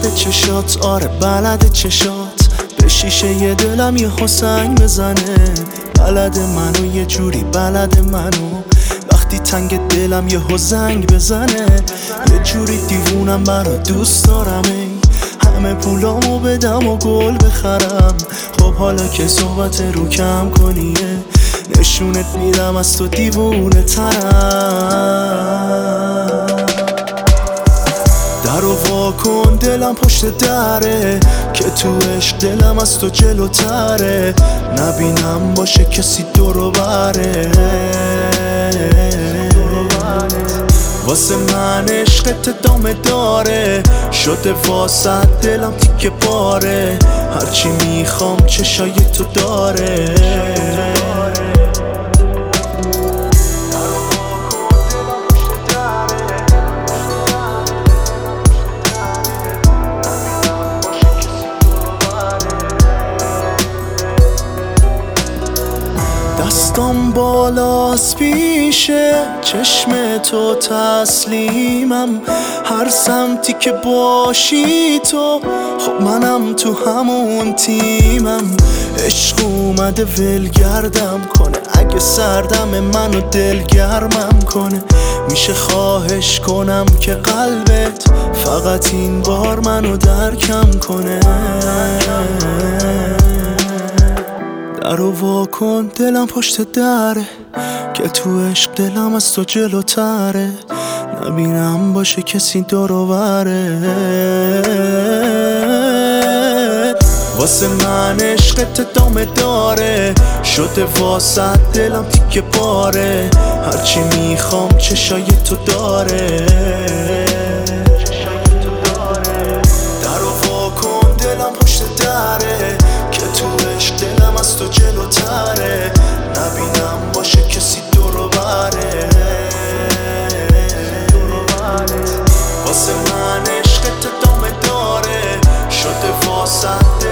بلد چشات، آره بلد چشات، به شیشه ی دلم یه حسنگ بزنه. بلد منو یه جوری بلد منو، وقتی تنگ دلم یه حزنگ بزنه. یه جوری دیوونم برا دوست دارم، ای همه پولامو بدم و گل بخرم. خب حالا که صحبت رو کم کنیه، نشونت میدم از تو دیوونه ترم. در رو وا کن دلم پشت دره، که تو عشق دلم از تو جلوتره. نبینم باشه کسی دورو بره، واسه من عشقت ادامه داره. شده واسه دلم تیکه پاره، هرچی میخوام چشای تو داره. دستم بالاست پیشه چشم تو تسلیمم، هر سمتی که باشی تو، خب منم تو همون تیمم. عشق اومده ولگردم کنه، اگه سردم منو دلگرمم کنه. میشه خواهش کنم که قلبت فقط این بار منو درکم کنه. در رو وا کن دلم پشت دره، که تو عشق دلم از تو جلوتره. نبینم باشه کسی دورو بره، واسه من عشقت ادامه داره. شده واسه دلم تیکه پاره، هرچی میخوام چشای تو داره. در رو وا کن دلم پشت دره، که تو عشق دلم از تو جلوتره. نبینم باشه کسی دورو بره، واسه من عشقت ادامه داره. شده واسه